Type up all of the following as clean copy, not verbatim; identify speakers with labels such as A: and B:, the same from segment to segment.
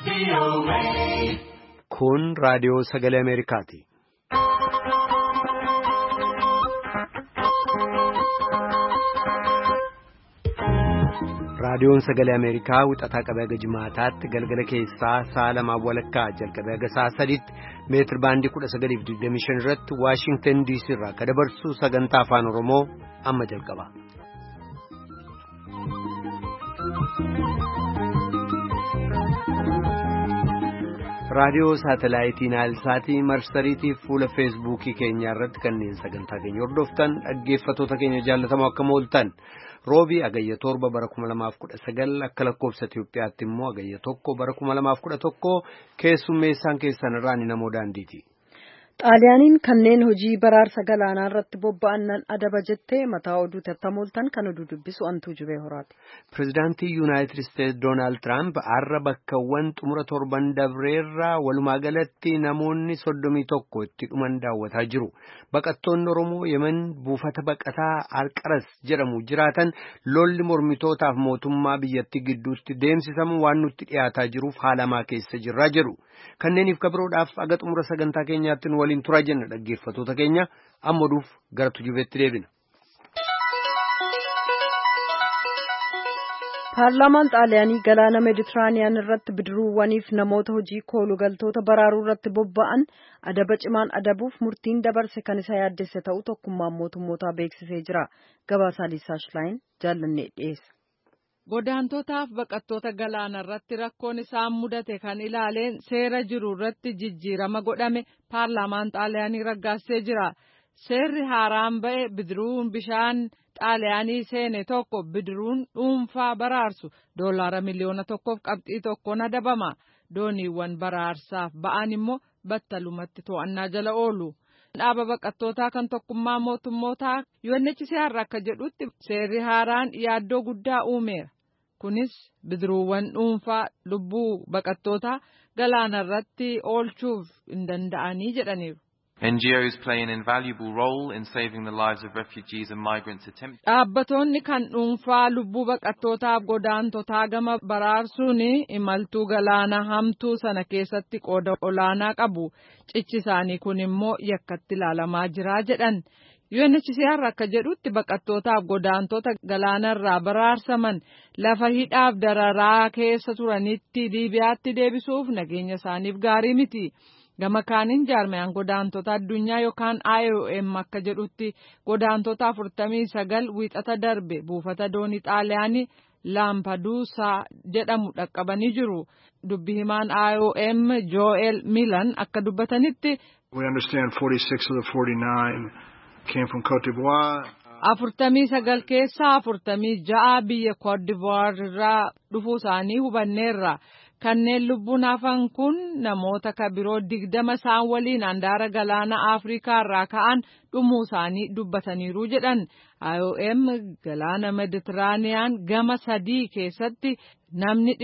A: Kun raadiyoo sagalee Ameerikaati. Raadiyoon sagalee Ameerikaa wixataa qabee haga jimaataatti galgala keessaa sa'a lamaan walakkaa jalqabee haga sa'a sadiitti meetir baandii 1925 irratti Waashingtan DC irraa kan dabarsu sagantaa afaan Oromoo amma jalqaba. Raadiyoo saatalaayitii Naayilsaatii marsariitii fuula feesbuukii keenya irratti kanneen sagantaa keenya hordoftan dhaggeeffatoota keenya jaallatamoo akkam ooltan. Roobii agayya 7 bara 2019 akka lakkoofsa Itiyoophiyaatti immoo agayya 1 bara 2011 keessummeessaan keessan irraa ni namoo daandiiti.
B: Xaaliyaaniin kanneen hojii baraarsa galaanaa irratti bobba'annan adaba jettee mataa oduu tattamooltan kan oduu dubbisu antuu jubee horaati.
A: Pireezidaantii Yuunaayitid Isteetsi Doonaald Tiraamp har'a bakkawwan xumura torban dabreerraa walumaa galatti namoonni 31 itti dhuman daawwataa jiru. Baqattoonni Oromoo Yemen buufata baqataa Alqaras jedhamu jiraatan lolli mormitootaaf mootummaa biyyattii gidduutti deemsisamu waan nutti dhiyaataa jiruuf haalamaa keessa jirraa jedhu. Kanneeniif kabiroodhaaf aga xumura sagantaa keenyaatti nu waliin turaa jenna dhaggeeffatoota keenya amma oduuf gara tujubeetti deebina.
B: Paarlaamaan Xaaliyaanii galaana Meeditiraaniyaan irratti bidiruuwwaniif namoota hojii koolugaltoota baraaruu irratti bobba'an adaba cimaan adabuuf murtiin dabarse kan isa yaaddesse ta'uu tokkummaan mootummootaa beeksisee jira. Gabaasaa Liisaa Shilaayin jaallannee dhiyeessa.
C: Godaantotaaf baqattoota galaana irratti rakkoon isaan mudate kan ilaaleen seera jiru irratti jijjiirama godhame paarlaamaan Xaaliyaanii raggaasee jira. Seerri haaraan ba'e bidiruun bishaan Xaaliyaanii seene tokko bidiruun dhuunfaa baraarsu $1 miliyoona 1.1 adabama. Dooniiwwan baraarsaaf ba'an immoo battalumatti to'annaa jala oolu. Dhaaba baqattootaa kan tokkummaa mootummootaa UNHCR akka jedhutti seerri haaraan yaaddoo guddaa uumeera. Kunis bidiruuwwan dhuunfaa lubbuu baqattootaa galaana irratti oolchuuf hin danda'anii jedhaniiru.
D: NGOs play an invaluable role in saving the lives of refugees and migrants attempting.
C: Dhaabbattoonni kan dhuunfaa lubbuu baqattootaaf godaantotaa gama baraarsuun imaltuu galaana hamtuu sana keessatti qooda olaanaa qabu. Cichi isaanii kun immoo yakkatti ilaalamaa jira jedhan. UNHCR akka jedhutti baqattootaaf godaantota galaanarraa baraarsaman lafa hidhaaf dararaa keessa turanitti Liibiyaatti deebisuuf nageenya isaaniif gaarii miti. Gama kaaniin jaarmayaan godaantota addunyaa yookaan IOM akka jedhutti godaantota 49 wiixata darbe buufata doonii Xaaliyaanii Lampeduusaa jedhamu dhaqqabanii jiru. Dubbi himaan IOM Joel Milan akka dubbatanitti
E: we understand 46 of the 49 came from Côte d'Ivoire.
C: 49 keessaa 46 biyya Côte d'Ivoire irraa dhufuu isaanii hubanneerra. Kanneen lubbuun hafan kun namoota kabiroo 20 isaan waliin handaara galaana Afrikaa irraa ka'an dhumuu isaanii dubbataniiru jedhan. IOM galaana Meeditiraaniyaan gama 3 keessatti namni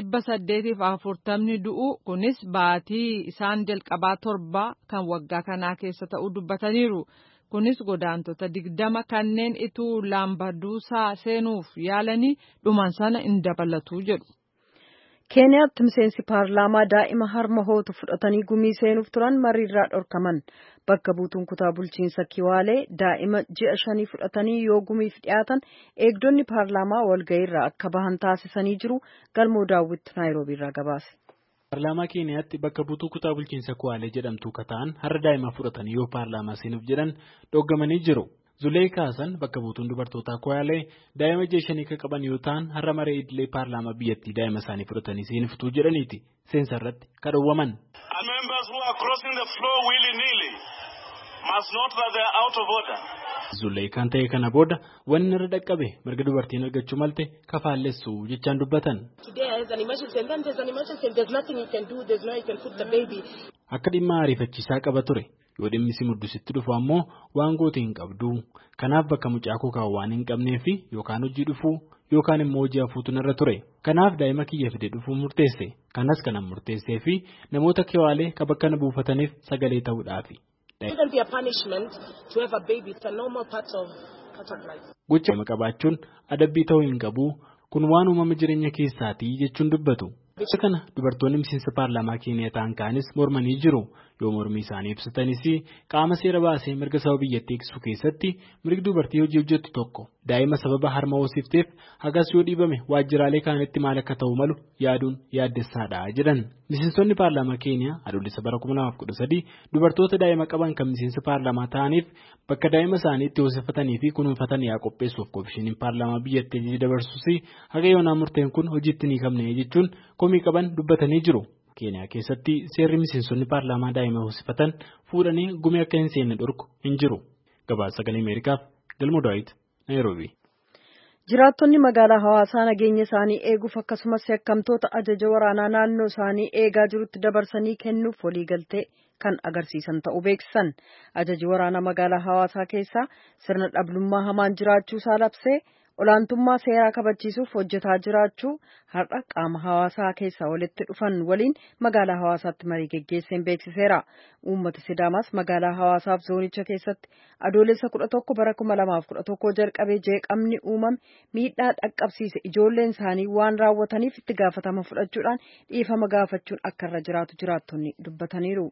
C: 840 du'u kunis baatii isaan jalqabaa 7 kan waggaa kanaa keessa ta'uu dubbataniiru. Kunis godaantota 20 kanneen ituu Lampeduusaa seenuuf yaalanii dhuman sana hin dabalatu jedhu.
B: Keeniyaatti miseensi paarlaamaa daa'ima harma hootu fudhatanii gumii seenuuf turan mariirraa dhorkaman. Bakka buutuun kutaa bulchiinsa Kiwaalee daa'ima ji'a 5 fudhatanii yoo gumiif dhiyaatan eegdonni paarlaamaa walga'iirraa akka bahan taasisanii jiru. Galmoo daawwitti Naayiroobiirraa gabaase.
F: Paarlaamaa Keeniyaatti bakka buutuu kutaa bulchiinsa Kiwaalee jedhamtu kataan har'a daa'ima fudhatanii yoo paarlaamaa seenuuf jedhan dhoggamanii jiru. Zuleekaa Hasan bakka buutuun dubartootaa Kiwaalee daa'ima ji'a 5 kan qaban yoo ta'an har'a maree idilee paarlaamaa biyyattii daa'ima isaanii fudhatanii seenuftuu jedhaniiti seensa irratti kadhowwaman. Zuleekaan ta'e kana booda wanni irra dhaqqabe mirga dubartiin argachuu malte kafaallessu jechaan dubbatan. Akka dhimma ariifachiisaa qaba ture. Yoo dhimmi si muddusitti dhufu ammoo waan goote hin qabdu. Kanaaf bakka mucaa kookaan waan hin qabneef yookaan hojii dhufuu yookaan immoo hojii hafuutu narra ture. Kanaaf daa'ima kiyya fide dhufuu murteesse. Kanas kanan murteessee fi namoota Kiwaalee ka bakka na buufataniif sagalee ta'uudhaafi. Gocha qabaachuun adabbii ta'uu hin qabu. Kun waan uumama jireenya keessaatii jechuun dubbatu. Isa kana dubartoonni miseensa paarlaamaa Keeniyaa ta'an kaanis mormanii jiru. Yoo mormii isaanii ibsatanis qaama seera baasee mirga saba biyyattii eegsisuu keessatti mirgi dubartii hojii hojjettu tokko daa'ima sababa harma hoosifteef hagas yoo dhiibame waajjiraalee kaanitti maal akka ta'u malu yaaduun yaaddessaadha jedhan. Miseensonni paarlaamaa Keeniyaa adoolessa bara 2013 dubartoota daa'ima qaban kan miseensa paarlaamaa ta'aniif bakka daa'ima isaanii itti hoosifatanii fi kunuunfatan yaa qopheessuuf koomishiniin paarlaamaa biyyattii ajajaa dabarsuus haga yoonaa murteen kun hojiitti ni qabne jechuun komii qaban dubbatanii jiru. Keeniyaa keessatti seerri miseensonni paarlaamaa daa'ima hoosifatan fuudhanii gumii akka hin seenne dhorku hin jiru. Gabaasa Sagalee Ameerikaaf Galmoo Daawit, Naayiroobii.
B: Jiraattonni magaalaa Hawaasaa nageenya isaanii eeguuf akkasumas yakkamtoota ajaja waraanaa naannoo isaanii eegaa jirutti dabarsanii kennuuf waliigaltee kan agarsiisan ta'uu beeksisan. Ajaji waraanaa magaalaa Hawaasaa keessaa sirna dhablummaa hamaan jiraachuu isaa labsee olaantummaa seeraa kabachiisuuf hojjetaa jiraachuu har'a qaama hawaasaa keessaa walitti dhufan waliin magaalaa Hawaasaatti marii geggeesseen beeksiseera. Uummata Sidaamaas magaalaa Hawaasaaf zoonicha keessatti adoolessa 11 bara 2011 jalqabee jeeqamni uumame miidhaa dhaqqabsiise ijoolleen isaanii waan raawwataniif itti gaafatama fudhachuudhaan dhiifama gaafachuun akka irra jiraatu jiraattonni dubbataniiru.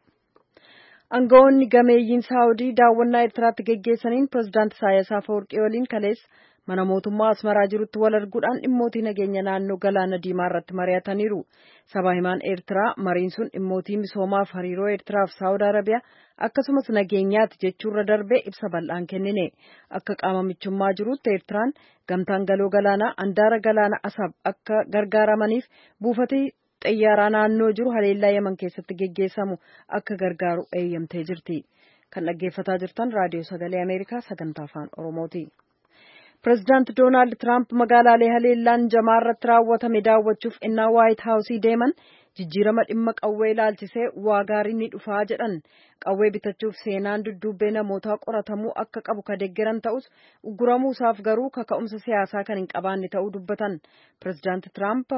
B: Aangawoonni gameeyyiin Saawudii daawwannaa Eertiraatti geggeessaniin pirezidaantii Isaayyaas Afeworqii waliin kaleessa mana mootummaa Asmaraa jirutti wal arguudhaan dhimmootii nageenya naannoo Galaana Diimaa irratti mari'ataniiru. Sabaa himaan Eertiraa mariin sun dhimmootii misoomaaf hariiroo Eertiraaf Saawud Arabiyaa akkasumas nageenyaati jechuurra darbee ibsa bal'aan kennine. Akka qaama michummaa jirutti Eertiraan gamtaan galoo galaanaa andaara galaana Asab akka gargaaramaniif buufatee xayyaaraa naannoo jiru haleellaa Yaman keessatti geggeessamu akka gargaaru eeyyamtee jirti. Kan dhaggeeffataa jirtan raadiyoo Sagalee Ameerikaa sagantaa afaan Oromooti. Pireezidaanti Doonaald Tiraamp magaalaalee haleellaan jamaa irratti raawwatame daawwachuuf innaa Waayit Haawusii deeman jijjiirama dhimma qawwee ilaalchisee waa gaarii ni dhufaa jedhan. Qawwee bitachuuf seenaan dudduubbee namootaa qoratamuu akka qabu ka deeggaran ta'us uguramuu isaaf garuu kaka'umsa siyaasaa kan hin qabaanne ta'uu dubbatan. Pireezidaanti Tiraamp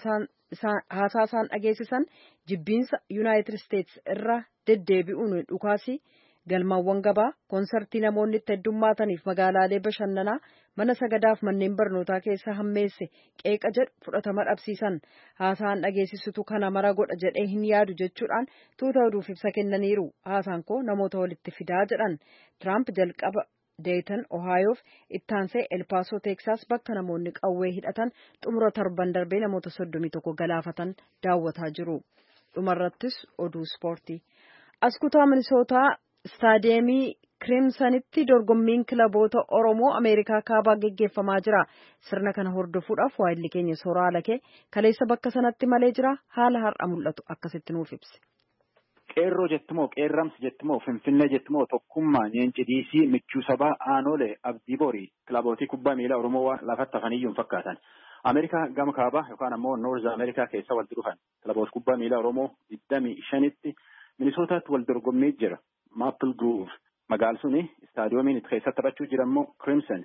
B: haasaa isaan dhageessisan jibbiinsa Yuunaayitid Isteetsi irra deddeebi'uun dhukaasii galmaawwan gabaa koonsartii namoonni itti heddummaataniif magaalaalee bashannanaa mana sagadaaf manneen barnootaa keessa hammeesse qeeqa jedhu fudhatama dhabsiisan. Haasaan dhageessisutu kana mara godha jedhee hin yaadu jechuudhaan tuuta oduuf ibsa kennaniiru. Haasaan koo namoota walitti fidaa jedhan. Tiraamp jalqaba Deetan Ohaayoof ittaansee Elpaasoo Teeksaas bakka namoonni qawwee hidhatan xumura torban darbee namoota 31 galaafatan daawwataa jiru. Dhumarrattis oduu ispoortii. Askutaa Minisootaa Istaadiyeemii Kirimsanitti dorgommiin kilaboota Oromoo Ameerikaa kaabaa geggeeffamaa jira. Sirna kana hordofuudhaaf waayilli keenya Soraa Lakee kaleessa bakka sanatti malee jira. Haala har'a mul'atu akkasitti nuuf ibse.
G: Qeerroo jettumoo qeerramsi jettumoo Finfinnee jettumoo tokkummaa Nyeenci Diisii Michuu Sabaa Aanoolee Abdii Borii kilabootii kubbaa miilaa Oromoo lafatti hafaniyyuu fakkaatan. Ameerikaa gama kaabaa yookaan ammoo Noorz Ameerikaa keessa walitti dhufan kilaboota kubbaa miilaa Oromoo 25tti Minisootaatti wal dorgommii jira. Maapil Groove magaal suni istaadiyoomiin itti keessatti taphachuu jirammoo Crimson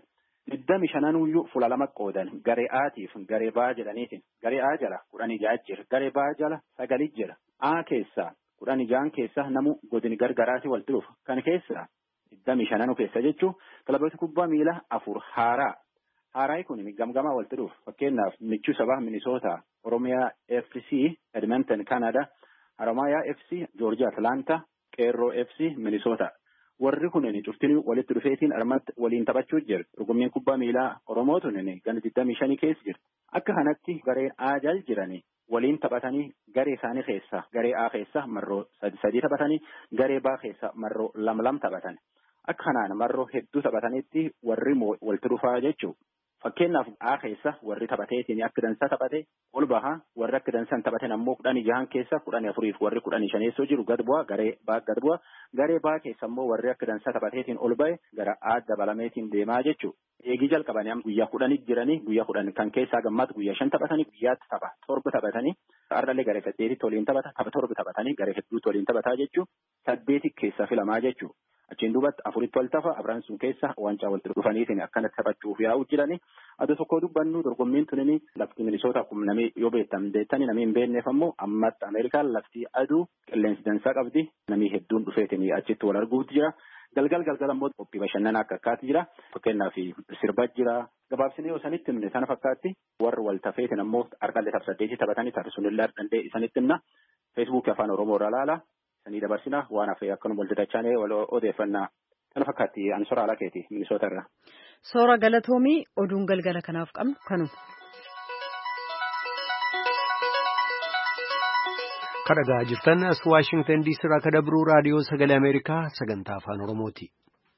G: 25 fuula lama qoodan garee Aatiif garee Baa jedhaniitiin garee A jala 16 jira garee Baa jala 9 jira A keessaa 16 keessa namu godini gargaraati walitti dhufa kan keessa 25 keessa jechuun kilaboota kubbaa miilaa 4 haaraa kun gamgamaa walitti dhufa fakkeenyaaf Michuu Sabaa Minisootaa Oromiyaa FC Edmonton Canada Haramayaa FC Georgia Atlanta Qeerroo FC Minisoota warri kunneen cuftinii walitti dhufeetiin armatti waliin taphachuu jira. Dorgommiin kubbaa miilaa Oromoo tunneen gana 25 keessa jira. Akka kanatti gareen A jal jiranii waliin taphatanii garee isaanii keessa garee A keessa marroo 3 taphatanii garee B keessa marroo 2 taphatan. Akka kanaan marroo hedduu taphatanitti warri walitti dhufaa jechuudha. Fakkeenyaaf A keessa warri taphateetiin akka dansaa taphate ol baha warri akka dansaan taphatan ammoo 16 keessa 14 warri 15 jiru gad bu'aa garee baa gad bu'aa garee baa keessa ammoo warri akka dansaa taphateetiin ol ba'e gara A dabalameetiin deemaa jechuudha. Eegii jalqabanii guyyaa 10 jiranii guyyaa 10 kan keessaa gammaatti guyyaa 5 taphatanii guyyaatti tapha torba taphatanii har'allee garee 8 waliin taphata tapha torba taphatanii garee hedduutti waliin taphataa jechuudha 8 keessa filamaa jechuudha. Achiin duubatti 4 wal tafa Abraham sun keessa waancaa walitti dhufaniitiin akkanatti taphachuuf yaa'u jiranii adda tokko dubbannu dorgommiin tunini lafti Minisoota kun namni yoo beektanii namni hin beekneef ammoo ammatti Ameerikaan lafti aduu qilleensi dansaa qabdi namni hedduun dhufeetiin achitti wal arguutti jira galgal ammoo qophii bashannanaa akka akkaati jira. Fakkeenyaaf sirba jira. Gabaabsinee yoo sanitti himne sana fakkaatti warri wal tafeetin ammoo harkallee tapsaddeetii taphatanii taasisunillee danda'e isanitti himna. Feesbuukii afaan Oromoo irraa laala. Sanii dabarsina waan hafee akkanuma wal dadachaanee wal odeeffannaa. Sana fakkaatti ani Soora Alakeeti Minisoota irraa.
B: Soora Galatoomii oduun galgala kanaaf qabnu kanuma.
A: Kadhagaa jirtan as Waashingtan DC irraa kadabruu raadiyoo sagalee Ameerikaa sagantaa afaan Oromooti.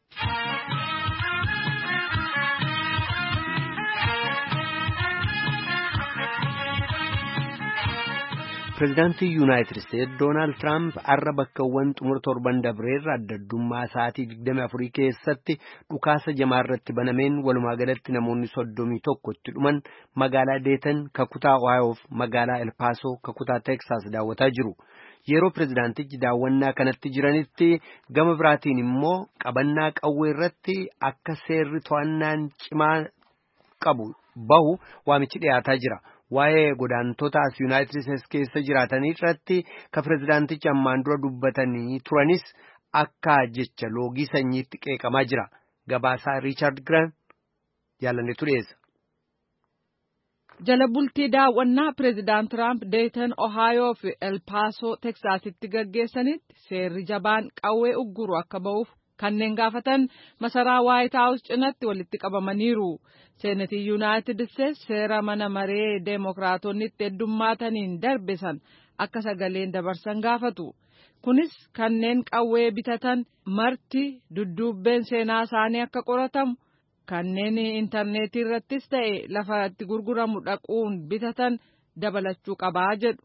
A: Pireezidaantii Yuunaayitid Isteetsi Doonaald Tiraamp har'a bakkawwan xumura torban dabreerra adda addummaa sa'aatii 24 keessatti dhukaasa jamaa irratti banameen walumaa galatti namoonni 31 itti dhuman magaalaa Deetan kakutaa Ohaayoof magaalaa El Paasoo kakutaa Teeksaas daawwataa jiru. Yeroo pireezidaantichi daawwannaa kanatti jiranitti gama biraatiin immoo qabannaa qawwee irratti akka seerri to'annaan cimaa qabu bahu waamichi dhiyaataa jira. Waa'ee godaantota as Yuunaayitid Isteetsi keessa jiraatanii irratti ka pireezidaantichi ammaan dura dubbatanii turanis akka jecha loogii sanyiitti qeeqamaa jira. Gabaasaa Riichaard Giraan jaalanneetu dhiyeessa.
C: Jala bultii daawwannaa pireezidaant Tiraamp Deetan Ohaayoo fi El Paasoo Teksaasitti gaggeessanitti seerri jabaan qawwee ugguru akka ba'uuf kanneen gaafatan masaraa Waayit Haawus cinatti walitti qabamaniiru. Seenatii Yuunaayitid Isteetsi seera mana maree Deemokiraatonni itti heddummaataniin darbisan akka sagaleen dabarsan gaafatu. Kunis kanneen qawwee bitatan marti dudduubbeen seenaa isaanii akka qoratamu, kanneen intarneetii irrattis ta'e lafa itti gurguramu dhaquun bitatan dabalachuu qabaa jedhu.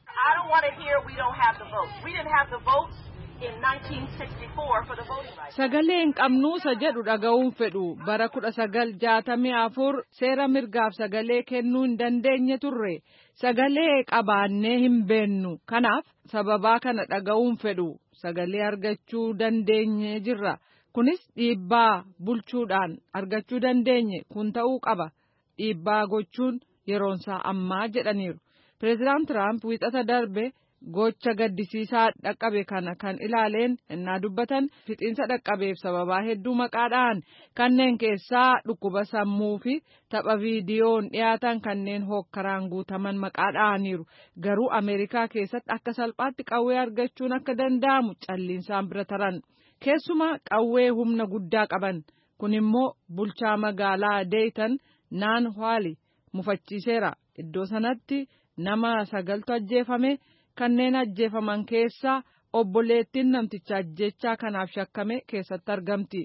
C: Sagaleen qabnuusa jedhu dhaga'uun fedhu bara 1964 seera mirgaaf sagalee kennuu hin dandeenye turre sagalee qabaannee hin beennu kanaaf sababaa kana dhaga'uun fedhu sagalee argachuu dandeenye jirra kunis dhiibbaa bulchuudhaan argachuu dandeenye kun ta'uu qaba dhiibbaa gochuun yeroonsaa ammaa jedhaniiru. Pireezidaant Tiraamp wiixata darbe gocha gaddisiisaa dhaqqabe kana kan ilaaleen innaa dubbatan fixiinsa dhaqqabeef sababaa hedduu maqaadhaan kanneen keessaa dhukkuba sammuu fi tapha viidiyoon dhiyaatan kanneen hokkaraan guutaman maqaadhaaniiru garuu Ameerikaa keessatti akka salphaatti qawwee argachuun akka danda'amu calliinsaan bira taran keessumaa qawwee humna guddaa qaban kun immoo bulchaa magaalaa Deetan Naan Haali mufachiiseera iddoo sanatti nama 9 ajjeefame. Kanneen ajjeefaman keessaa obboleettiin namticha ajjechaa kanaaf shakkame keessatti argamti.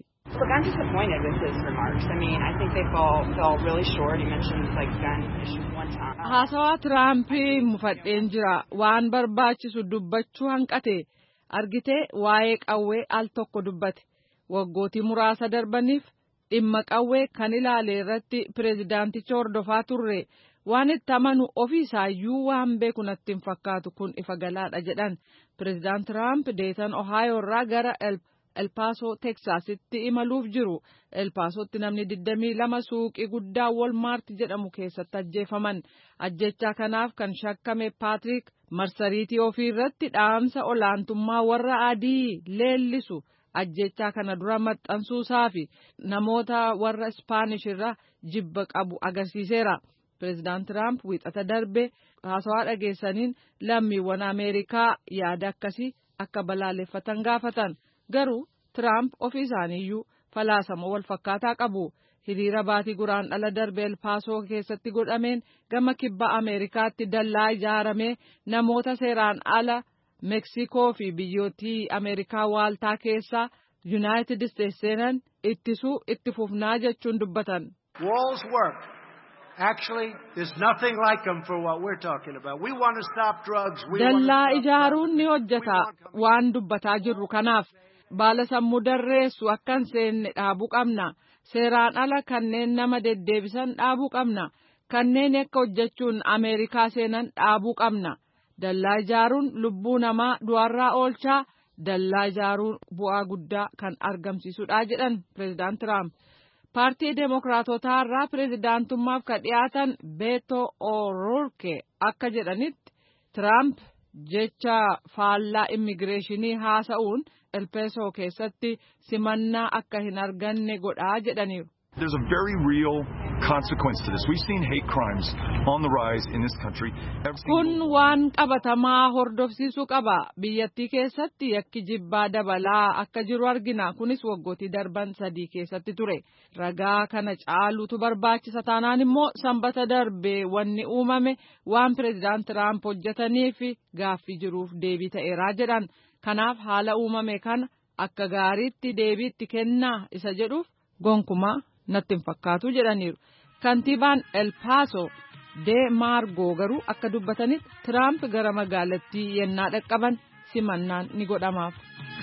C: Haasawaa Tiraampii mufadheen jira waan barbaachisu dubbachuu hanqate argitee waa'ee qawwee al tokko dubbate waggootii muraasa darbaniif dhimma qawwee kan ilaale irratti pireezidaanticha hordofaa turre. Waan itti amanu ofiisaayyuu waan beeku natti hin fakkaatu kun ifa galaadha jedhan pireezidaant Tiraamp Deetan Ohaayoo irraa gara El Paasoo Teksaasitti imaluuf jiru. El Paasootti namni 22 suuqii guddaa Walmaart jedhamu keessatti ajjeefaman. Ajjechaa kanaaf kan shakkame Paatrik marsariitii ofii irratti dhaamsa olaantummaa warra adii leellisu ajjechaa kana dura maxxansuusaa fi namoota warra Ispaanish irraa jibba qabu agarsiiseera. Pireezidaant Tiraamp wiixata darbe haasawaa dhageessaniin lammiiwwan Ameerikaa yaada akkasii akka balaaleffatan gaafatan garuu Tiraamp ofii isaaniiyyuu falaasama wal fakkaataa qabu. Hiriira baatii guraandhala darbe El Paasoo keessatti godhameen gama kibba Ameerikaatti dallaa ijaaramee namoota seeraan ala Meksikoo fi biyyootii Ameerikaa waaltaa keessaa Yuunaayitid Isteetsi seenan ittisuu itti fufnaa jechuun dubbatan.
H: Actually, there's nothing like them for what we're talking about. We want to stop drugs.
C: Dallaa ijaaruun ni hojjeta waan dubbataa jirru kanaaf baala sammuu darreessu akkan seenne dhaabuu qabna. Seeraan ala kanneen nama deddeebisan dhaabuu qabna. Kanneen akka hojjechuun Ameerikaa seenan dhaabuu qabna. Dallaa ijaaruun lubbuu namaa du'arraa oolchaa dallaa ijaaruun bu'aa guddaa kan argamsiisudha jedhan pireezidaant Tiraamp. Paartii Deemokiraatotaa irraa pireezidaantummaaf kan dhiyaatan Beeto O'Rourke akka jedhanitti Tiraamp jecha faallaa immigireeshinii haasa'uun El Paso keessatti simannaa akka hin arganne godhaa jedhaniiru.
I: There's a very real consequence to this. We've seen hate crimes on the rise in this country.
C: Kun waan qabatamaa hordofsiisuu qaba. Biyyattii keessatti yakki jibbaa dabalaa akka jiru argina. Kunis waggootii darban 3 keessatti ture. Ragaa kana caalutu barbaachisa taanaan immoo sanbata darbee wanni uumame waan pireezidaant Tiraamp hojjetaniif gaaffii jiruuf deebii ta'eeraa jedhan. Kanaaf haala uumame kana akka gaariitti deebiitti kennaa isa jedhuuf gonkumaa natti hin fakkaatu jedhaniiru. Kantiibaan El Paso De Margo garuu akka dubbatanitti Tiraamp gara magaalattii yennaa dhaqqaban simannaan ni godhamaaf.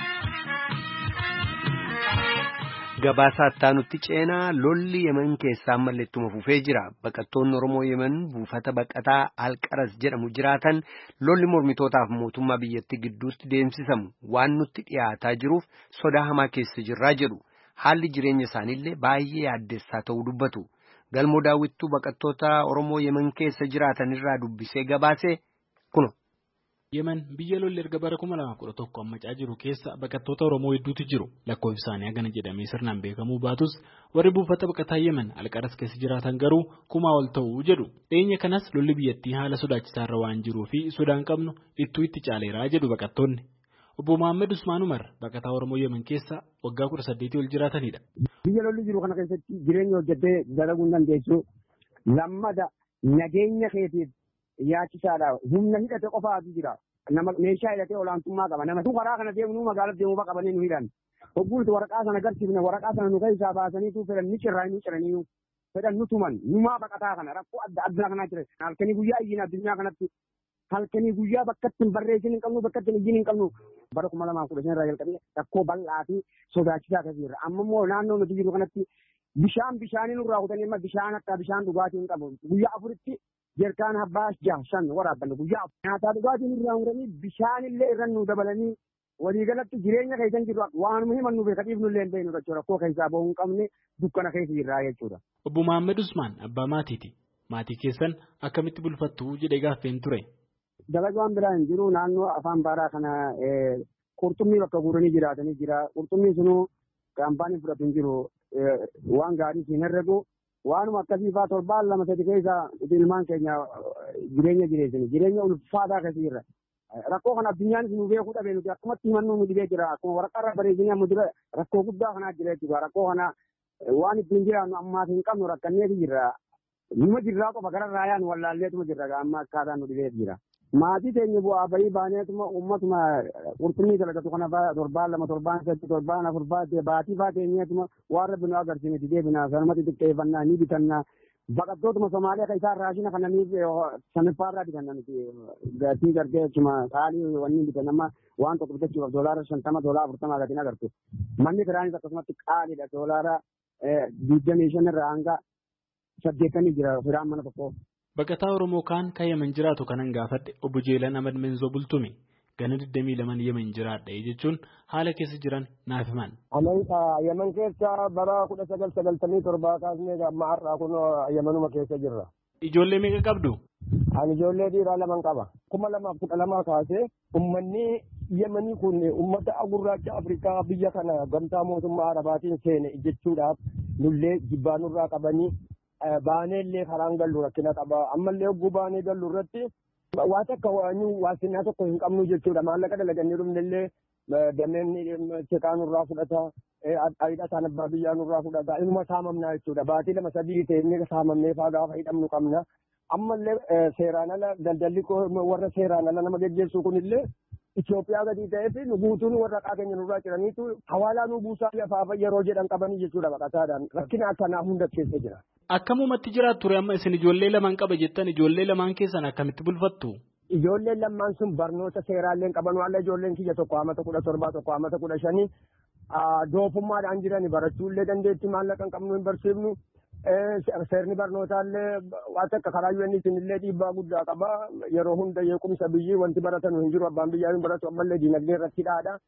A: Gabaasaa ittaanutti ceenaa lolli Yemen keessaa ammallee ittuma fufee jira. Baqattoonni Oromoo Yemen buufata baqataa Alqaras jedhamu jiraatan lolli mormitootaaf mootummaa biyyattii gidduutti deemsisamu waan nutti dhiyaataa jiruuf sodaa hamaa keessa jirraa jedhu. Haalli jireenya isaaniillee baay'ee yaaddessaa ta'uu dubbatu. Galmoo daawwittuu baqattoota Oromoo Yemen keessa jiraatan irraa dubbisee gabaase kuno.
F: Yemen biyya lolli erga bara 2011 ammacaa jiru keessa baqattoota Oromoo hedduutu jiru. Lakkoofsi isaanii hagana jedhamee sirnaan beekamuu baatus warri buufata baqataa Yemen Alqaras keessa jiraatan garuu 1000 ol ta'uu jedhu. Dhiyeenya kanas lolli biyyattii haala sodaachisaa irra waan jiruu fi sodaan qabnu ittuu itti caaleeraa jedhu baqattoonni. Obbo Muhammad Usmaan Umar baqataa Oromoo Yemen keessa waggaa 18 ol jiraatanidha.
J: Biyya lolli jiru kana keessatti jireenya hojjetee dalaguu hin dandeessu. Lammada nageenya keetiif yaachisaadha. Humna hidhate qofaatu jira. Nama meeshaa hidhatee olaantummaa qaba. Nama karaa kana deemu magaalaa deemuu qabanii nu hidhan. Hogguutu waraqaa sana agarsiifne waraqaa sana nu keessaa baasaniitu fedhan ni ciranii fedhan nu tuman. Numaa baqataa kana rakkoo adda addaa kanaa jira. Halkanii guyyaa iyyiin addunyaa kanatti halkanii guyyaa bakkatti hin barreessin hin qabnu bakkatti hin iyyiin hin qabnu. Bara 2015 irraa jalqabee rakkoo bal'aa fi sodaachisaa keessa jirra. Amma immoo naannoo nuti jiru kanatti bishaanii nurraa kutanii amma bishaan akka bishaan dhugaatii hin qabu. Guyyaa 4tti jerkaan abbaa 6-5 waraabbanne guyyaa 4. Nyaataa dhugaatii nurraa muranii bishaanillee irra nu dabalanii waliigalatti jireenya keessan jirru waanuma himannu beekatiif nullee hin beeknu jechuudha. Rakkoo keessaa bahuu hin qabne dukkana keessa jirraa jechuudha.
F: Obbo Muhammad Usmaan abbaa maatiiti. Maatii keessan akkamitti bulfattu jedhee gaaffeen ture.
J: Dalagaan biraa hin jiru naannoo afaan baaraa kana qurxummii bakka guuranii jiraatanii jira. Qurxummii sunuu kaampaanii fudhatu hin jiru waan gaarii siin herregu waanuma akkasii fa'aa 7-2 keessa ilmaan keenya jireenya ulfaataa keessa jirra. Rakkoo kana addunyaan nu beekuu dhabee nuti akkumatti himannuu nu dhibee jira. Akkuma waraqaarra bareedinee amma dura rakkoo guddaa kanaa jira jechuudha. Rakkoo kana waan ittiin jiraannu ammaaf hin qabnu rakkanneetu jirra. Numa jirraa qofa gara raayaan wallaalleetuma jirra amma akkaataan nu dhibee jira. Maatii teenya bu'aa bahii baaneetuma uummatuma qurxummii dalagatu kana 7-2-7-3-7-4 baatii fa'aa teenyeetuma waan rabbi nu agarsiine deebinaa sanumatti xiqqeeffannaa ni bitannaa. Baqattootuma Somaaliyaa kan isaan raashina kananiif saniffaarraa bitanna nuti gatii gartee jechuudha qaalii wanni bitan amma waan tokko bitachuudhaaf doolaara 50 doolaara 40 gatiin agartu. Manni kiraanis akkasumatti qaaliidha doolaara 25 irraa hanga 80 jira firaan mana tokko.
F: Baqataa Oromoo kaan kan Yemen jiraatu kanan gaafadhe obbo Jeelan Ahmad Menzoo Bultume gana 22 Yemen jiraadha jechuun haala keessa jiran naaf himan.
J: Yemen keessa bara 1997 kaasnee amma har'aa kun Yemenuma keessa jirra.
F: Ijoollee meeqa qabdu?
J: Ani ijoollee dhiiraa 2 qaba. 2012 kaasee uummanni Yemenii kun uummata gurraacha Afrikaa biyya kana gamtaa mootummaa Arabaatiin seene jechuudhaaf nullee jibbaa nurraa qabanii baaneellee karaan gallu rakkina qaba. Ammallee hogguu baanee gallu irratti waa takka waasinaa tokko hin qabnu jechuudha. Maallaqa dalagannee dhumnellee dameen seqaa nurraa fudhata. Hidhataan abbaa biyyaa nurraa fudhata. Inuma saamamnaa jechuudha. Baatii 2-3 ta'ee saamamnee faa gaafa hidhamnu qabna. Ammallee seeraan ala daldalli warra seeraan ala nama geggeessuu kunillee Itoophiyaa gadi ta'ee fi nu guutuun warra qaaqeenya nurraa jiraniitu hawaalaa nu buusaa lafaafa yeroo jedhan qabanii jechuudha baqataadhaan. Rakkina akkanaa hunda keessa jira.
F: Akkamumatti jiraatu ture amma isin ijoollee 2 qaba jettan ijoollee 2 keessan akkamitti bulfattu?
J: Ijoolleen 2 sun barnoota seeraalleen qaban waan ijoolleen kiyya tokko amata 17 tokko amata 15 doofummaadhaan jiran barachuullee dandeetti maallaqa hin qabnu hin barsiifnu. Seerni barnootaallee waan akka karaa UNICEF dhiibbaa guddaa qaba. Yeroo hunda yeequmsa biyyi wanti baratan hin jiru abbaan biyyaa hin baratu ammallee diinagdee irratti dhaadha.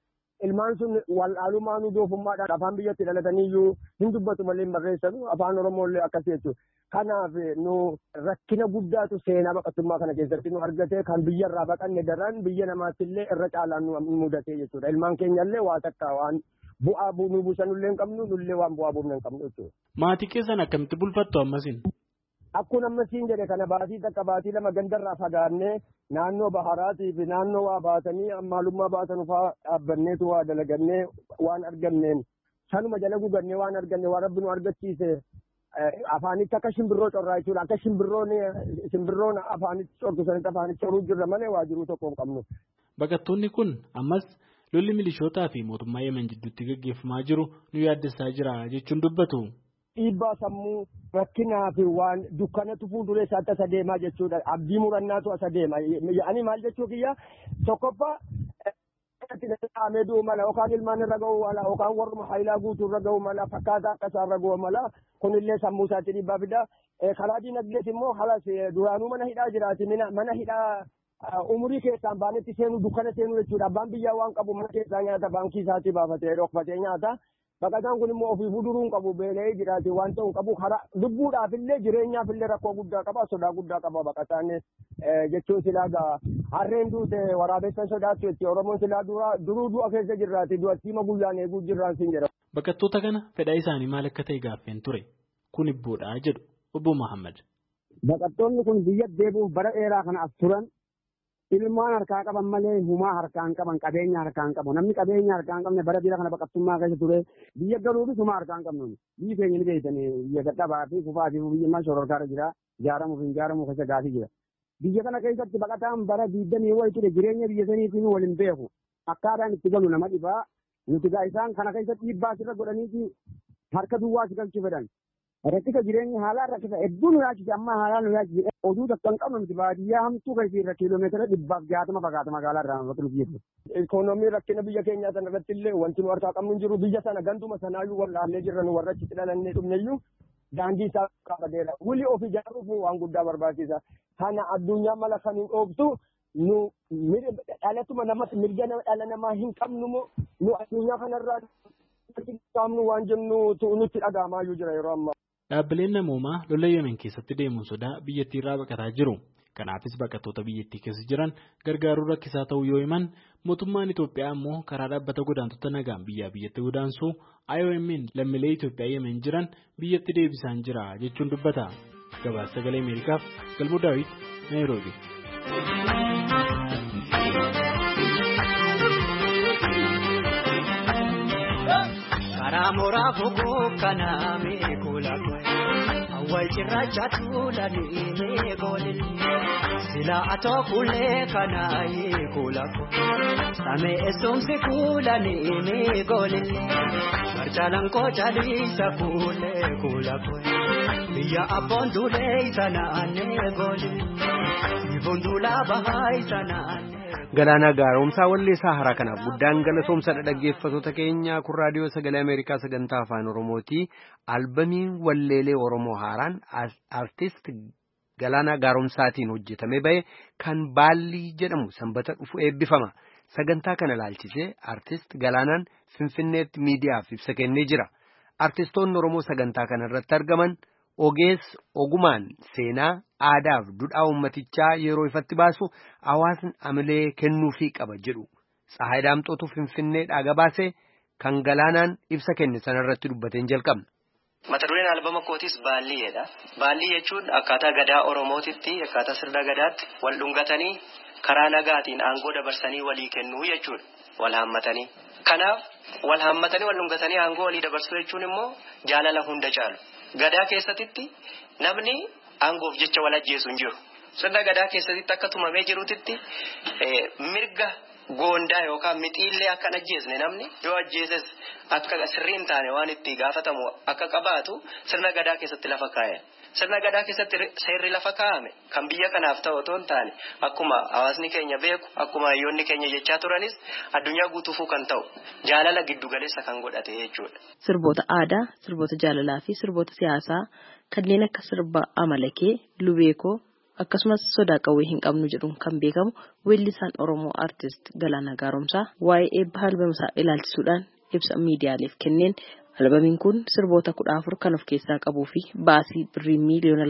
J: ilmaan sun wal'aalumaan doofummaadhaan afaan biyyatti dhalataniyyuu hin dubbatu malee hin barreessan afaan Oromooillee akkasii jechuudha. Kanaaf nu rakkina guddaatu seenaa baqattummaa kana keessatti nu argate kan biyyarraa baqanne daran biyya namaattillee irra caalaan nu mudate jechuudha. Ilmaan keenyallee waa takka waan bu'aa nu buusanullee hin qabnu nullee waan bu'aa buufne hin qabnu jechuudha.
F: Maatii keessan akkamitti bulfattu ammasin?
J: Akkuma ammasiin jedhe kana baatii takka baatii lama gandarraa fagaannee naannoo baharaatii fi naannoo waa baatanii ammaalummaa baatan fa'aa dhaabbanneetu waa dalagannee waan arganneen sanuma jala gugannee waan arganne waan rabbi nu argachiise afaanitti akka shimbirroo corraa jechuudha. Akka shimbirroon afaanitti cortu sanitti afaanitti coruu jirra malee waa jiruu tokko hin qabnu.
F: Baqattoonni kun ammas lolli milishootaa fi mootummaa Yemen jidduutti gaggeeffamaa jiru nu yaaddessaa jira jechuun dubbatu.
J: Dhiibbaa sammuu rakkinaa fi waan dukkanatu fuulduree isaatti asa deemaa jechuudha. Abdii murannaatu asa deema. Ani maal jechuu kiyya tokkoffaa dhaamee mala yookaan ilmaan irra ga'uu mala yookaan warruma haayilaa guutuu irra ga'uu mala fakkaataa akka isaa irra ga'uu mala kunillee sammuu isaatti dhiibbaa fida. Karaa dinagdees immoo halas duraanuu mana hidhaa jiraati mana hidhaa umurii keessaan baanetti seenuu dukkana seenuu jechuudha. Abbaan biyyaa waan qabu mana keessaa nyaata baankii isaatii baafatee dhokfatee nyaata. Baqataan kun immoo ofii fuduruun qabu beela'ee jiraate waan ta'u qabu karaa lubbuudhaafillee jireenyaafillee rakkoo guddaa qaba sodaa guddaa qaba baqataan jechuun silaa harreen duute waraabessan sodaattu jechuudha. Oromoon silaa duruu du'a keessa jirraati du'attiima guyyaan eeguu jirraan siin jedha.
F: Baqattoota kana fedhaa isaanii maal akka ta'e gaaffeen ture kun ibboodhaa jedhu obbo Muhammad.
J: Baqattoonni kun biyya deebi'uuf bara dheeraa kana as turan ilmaan harkaa qaban malee humaa harkaan qaban qabeenya harkaan qabu namni qabeenya harkaan qabne bara bira kana baqattummaa keessa ture biyya galuufis humaa harkaan qabnu biyyi keenya ni beeytanii biyya gadhabaa fi kufaa fi biyya maal shororkaarra jira ijaaramuuf hin ijaaramuuf keessa gaafii jira biyya kana keessatti baqataan bara 20 wayi ture jireenya biyya saniitiin waliin beeku akkaataan itti galu nama dhibaa nuti gaa isaan kana keessatti dhiibbaa sirra godhaniiti harka duwwaa si galchi fedhan. Rakkisa jireenya haalaa rakkisa hedduu nu yaachise amma haalaa nu yaachise oduu tokko hin qabnu miti baadiyyaa hamtuu keessi irra kiiloomeetira 160 fagaata magaalaa irraa bakka nuti jirru. Ikoonoomii rakkina biyya keenyaa sana irratti illee wanti nu harkaa qabnu hin jiru biyya sana ganduma sanaayyuu wallaallee jirra nu warra achitti dhalannee dhumneyyuu daandii isaa qabateera. Wuli of ijaaruuf waan guddaa barbaachisa. Kana addunyaa mala kan hin dhoobtu nu dhalatuma namatti mirga dhala namaa hin qabnu nu addunyaa kanarraa qabnu waan jennu nutti dhaga'amaayyuu jira yeroo ammaa.
F: Dhaabbileen namoomaa lola Yemen keessatti deemuun sodaa biyyattii irraa baqataa jiru. Kanaafis baqattoota biyyattii keessa jiran gargaaruu rakkisaa ta'uu yoo himan mootummaan Itoophiyaa immoo karaa dhaabbata godaantota nagaan biyyatti godaansuu IOM'n lammiilee Itoophiyaa Yemen jiran biyyatti deebisaa jira jechuun dubbata. Gabaasa Sagalee Ameerikaaf Galmoo Daawit Naayiroobi.
K: Karamora fuku kana me kula kwe awai chiracha tula ni me golin sila ato kule kana ye kula kwe same esumsi kula ni me golin marjalan ko jali sa kula kwe biya abondule sana ne golin bondula bahai sana
A: Galaanaa gaaromsaa walleessaa haraa kanaaf guddaan galatoomsa dhaggeeffattoota keenya kun raadiyoo sagalee Ameerikaa sagantaa afaan Oromooti. Albamiin walleelee Oromoo haaraan artist Galaanaa gaaromsaatiin hojjetamee bahe kan Baallii jedhamu sanbata dhufu eebbifama. Sagantaa kana ilaalchisee artist Galaanaan Finfinneetti miidiyaaf ibsa kennee jira. Artistoonni Oromoo sagantaa kana irratti argaman ogumaan seenaa aadaaf duudhaa uummatichaa yeroo ifatti baasu hawaasni amalee kennuufii qaba jedhu Tsahaay Daamxootu Finfinneedhaa gabaasee kan Galaanaan ibsa kenne sanarratti dubbateen jalqabna.
L: Mata dureen albama kootis Baalliidha. Baallii jechuun akkaataa gadaa Oromootitti akkaataa sirna gadaatti wal dhungatanii karaa nagaatiin aangoo dabarsanii walii kennuu jechuudha. Wal hammatanii. Kanaaf wal hammatanii wal dhungatanii aangoo walii dabarsuu jechuun immoo jaalala hunda caalu. Gadaa keessatti namni aangoof jecha wal ajjeesu hin jiru. Sirna gadaa keessatti akka tumamee jirutti mirga goondaa yookaan mixiillee akka ajjeesne namni yoo ajjeeses akka sirriin taane waan itti gaafatamu akka qabaatu sirna gadaa keessatti lafa kaa'e. Sirna gadaa keessatti seerri lafa kaa'ame kan biyya kanaaf ta'u otoo hin taane akkuma hawaasni keenya beeku akkuma hayyoonni keenya jechaa turanis addunyaa guutuufuu kan ta'u jaalala giddugaleessa kan godhate jechuudha.
B: Sirboota aadaa, sirboota jaalalaa fi sirboota siyaasaa kanneen akka sirba amalakee, lubeekoo,
M: akkasumas sodaa qawwee hin qabnu jedhuun kan beekamu weellisaan Oromoo artist Galaanaa Gaaromsaa waa'ee eebba albama ilaalchisuudhaan ibsa miidiyaaleef kenneen albamiin kun sirboota 14 kan of keessaa qabuu fi baasii birrii miliyoona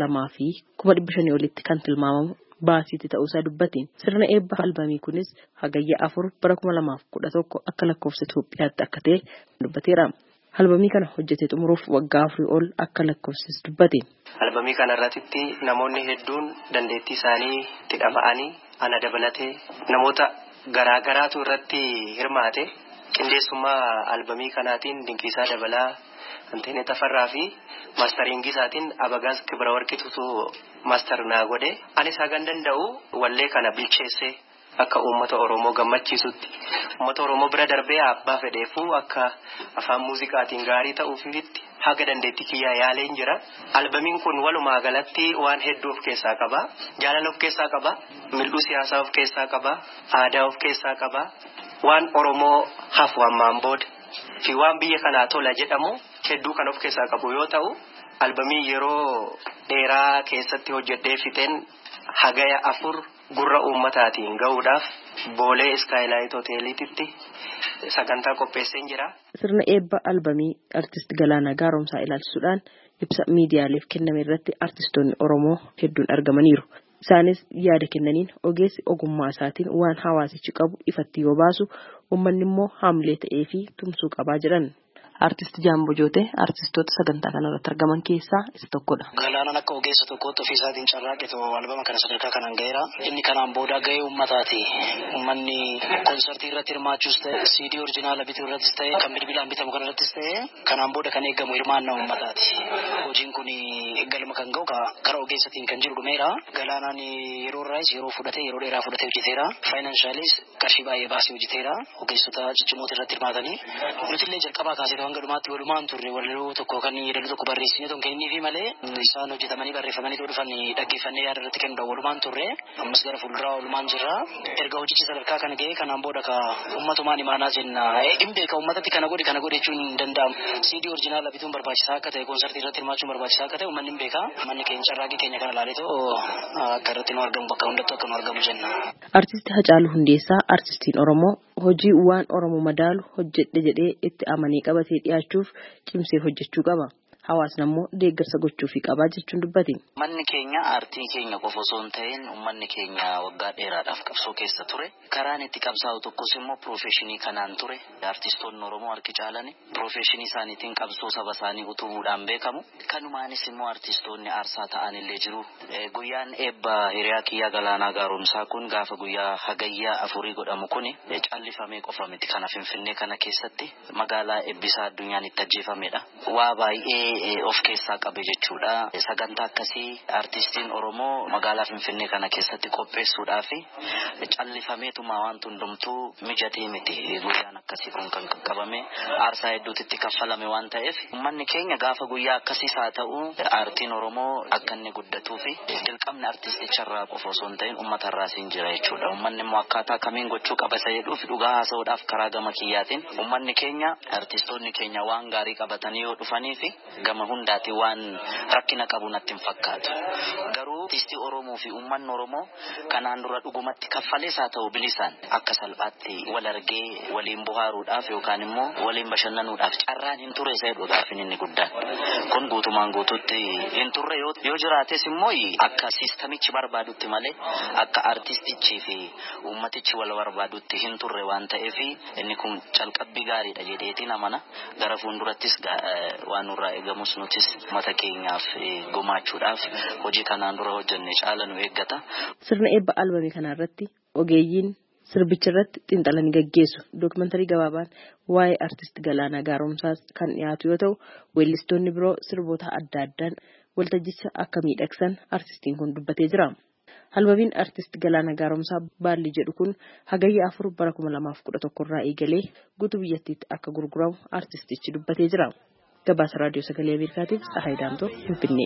M: 2,500 olitti kan tilmaamamu baasiitti ta'uusaa dubbate. Sirna eebba albamii kunis hagayya 4 bara 2011 akka lakkoofsa Itoophiyaatti akka ta'e dubbateera. Albamii kana hojjetee xumuruuf waggaa 4 ol akka lakkoofsis dubbate.
L: Albamii kana irratti namoonni hedduun dandeettii isaanii itti dhama'anii ana dabalatee namoota garaagaraatu irratti hirmaate. Qindeessummaa albamii kanaatiin Dinqiisaa Dabalaa, Anteenee Tafarraa fi maastariingii isaatiin Abagaas Kibra Warqituutu maastar naa godhe. Anis hagan danda'u wallee kana bilcheessee akka uummata Oromoo gammachiisutti uummata Oromoo bira darbee abbaa fedheefuu akka afaan muuziqaatiin gaarii ta'uufitti haga dandeettii kiyyaa yaaleen jira. Albamiin kun walumaa galatti waan hedduu of keessaa qaba. Jaalala of keessaa qaba. Mil'uu siyaasaa of keessaa qaba. Aadaa of keessaa qaba. Waan Oromoo hafu ammaan booda fi waan biyya kanaa tola jedhamu hedduu kan of keessaa qabu yoo ta'u, albamii yeroo dheeraa keessatti hojjedhee fixeen hagaya 4 gurra uummataatiin ga'uudhaaf Boolee Skylight Hoteelitti sagantaa qopheesseen jira.
M: Sirna eebba albamii artist Galaanaa Gaaromsaa ilaalchisuudhaan ibsa miidiyaaleef kenname irratti artistoonni Oromoo hedduun argamaniiru. Isaanis yaada kennaniin ogeessi ogummaa isaatiin waan hawaasichi qabu ifatti yoo baasu uummanni immoo haamlee ta'ee fi tumsuu qabaa jedhan. Artist Jaamboo Jootee artistoota sagantaa kanarratti argaman keessaa isa tokkodha.
N: Galaanaan akka ogeessa tokkootti ofii isaatiin carraaqetu albama kana sadarkaa kanaan gaheera. Inni kanaan booda gahee uummataati. Uummanni konsertii irratti hirmaachuus ta'e, CD oriijinaala bituu irrattis ta'e, kan bilbilaan bitamu kanarrattis ta'e, kanaan booda kan eegamu hirmaannaa uummataati. Hojiin kun galma kan ga'u karaa ogeessatiin kan jiru dhumeera. Galaanaan yeroo irraas yeroo fudhatee yeroo dheeraa fudhatee hojjeteera. Faayinaanshaaliis qarshii baay'ee baasee hojjeteera. Ogeessota ciccimoota irratti hirmaatanii. Nutillee jalqabaa kaasee hanga dhumaatti walumaan turre waloo tokko kan yeedaluu tokko barreessine tokko kennii fi malee isaan hojjetamanii barreeffamanii dhufan dhaggeeffannee yaada irratti kennuudhaan walumaan turre ammas gara fuulduraa walumaan jirra. Erga hojichi sadarkaa kana ga'ee kanaan booda ka ummatumaan imaanaa jenna. Hin beeka ummatatti kana godhe jechuun hin danda'amu. CD oriijinaala bituun barbaachisaa akka ta'e konsertii irratti hirmaachuun barbaachisaa akka ta'e uummanni hin beeka. Manni keenya carraaqii keenya kana ilaaleetoo akka irratti nu argamu bakka hundattuu akka nu argamu jenna.
M: Artisti Hacaaluu Hundeessaa artistiin Oromoo hojii waan Oromoo madaalu hojjedhe jedhee itti amanee qabatee dhiyaachuuf cimsee hojjechuu qaba. Hawaasni ammoo deeggarsa gochuufii qabaa jechuun dubbate.
N: Manni keenya aartii keenya qofa osoo hin ta'in uummanni keenya waggaa dheeraadhaaf qabsoo keessa ture. Karaan itti qabsaa'u tokkos immoo piroofeeshinii kanaan ture. Artistoonni Oromoo harki caalan piroofeeshinii isaaniitiin qabsoo saba isaanii utubuudhaan beekamu. Kanumaanis immoo artistoonni aarsaa ta'an illee jiru. Guyyaan eebba hiriyaa kiyyaa Galaanaa Gaaromsaa kun gaafa guyyaa hagayyaa 4 godhamu kun callifamee qofa miti. Kana Finfinnee kana keessatti magaalaa eebbisaa addunyaan itti ajjeefamedha. Waa baay'ee of keessaa qabe jechuudha. Sagantaa akkasii artistiin Oromoo magaalaa Finfinnee kana keessatti qopheessuudhaaf callifameetuma waan hundumtuu mijatee miti. Guyyaan akkasii kun kan qaqqabame aarsaa hedduutti kaffalame waan ta'eef uummanni keenya gaafa guyyaa akkasiis haa ta'u aartiin Oromoo akka inni guddatuu fi dirqamni artisticharraa qofa osoo hin ta'in uummatarraas hin jira jechuudha. Uummanni immoo akkaataa kamiin gochuu qaba isa jedhuuf dhugaa haasa'uudhaaf karaa gama kiyyaatiin uummanni keenya artistoonni keenya waan gaarii qabatanii yoo dhufanii fi gama hundaati waan rakkina qabu natti hin fakkaatu. Garuu artistii Oromoo fi uummanni Oromoo kanaan dura dhugumatti kaffalees haa ta'u bilisaan akka salphaatti wal argee waliin bohaaruudhaaf yookaan immoo waliin bashannanuudhaaf carraan hin turre isa jedhuudhaaf inni guddaan. Kun guutumaan guutuutti hin turre yoo jiraates immoo akka siistamichi barbaadutti malee akka artistichi fi uummatichi wal barbaadutti hin turre waan ta'eef inni kun calqabbii gaariidha jedheetiin amana. Gara fuuldurattis waan nurraa eegamus nutis mata keenyaaf gumaachuudhaaf hojii kanaan dura hojjenne caala nu eeggata.
M: Sirna eebba albamii kanarratti ogeeyyiin sirbicha irratti xiinxalanii gaggeessu. Dookumantarii gabaabaan waa'ee artist Galaanaa Gaaromsaa kan dhiyaatu yoo ta'u, weellistoonni biroo sirboota adda addaan waltajjicha akka miidhagsan artistiin kun dubbatee jira. Albamiin artist Galaanaa Gaaromsaa Baalli jedhu kun hagayya 4 bara 2011 irraa eegalee guutuu biyyattiitti akka gurguramu artistichi dubbatee jira. Gabaasa Raadiyoo Sagalee Ameerikaatiif Tsahaay Daamtoo Finfinnee.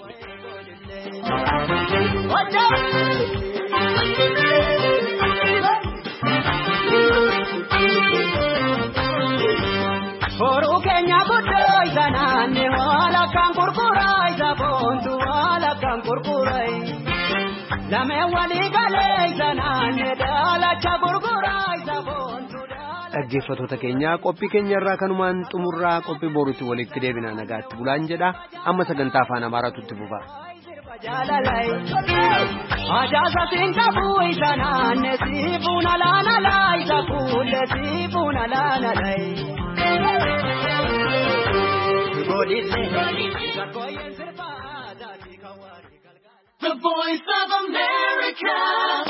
K: Horuu keenya guddoo isa naannoo ala kan gurguraa isa boontuu ala kan gurguraa. Lame wali galee sanaan daalacha gurguraa isa boontuudha.
A: Dhaggeeffattoota keenya qophii keenya irraa kanumaan xumurraa qophii boruutti walitti deebina nagaatti bulaan jedha amma sagantaa afaan Amaaraatu itti fufa.
K: Ajaasa sinkabu isa naanne siifuna laanala isa kuulle siifuna laanala. The Voice of America.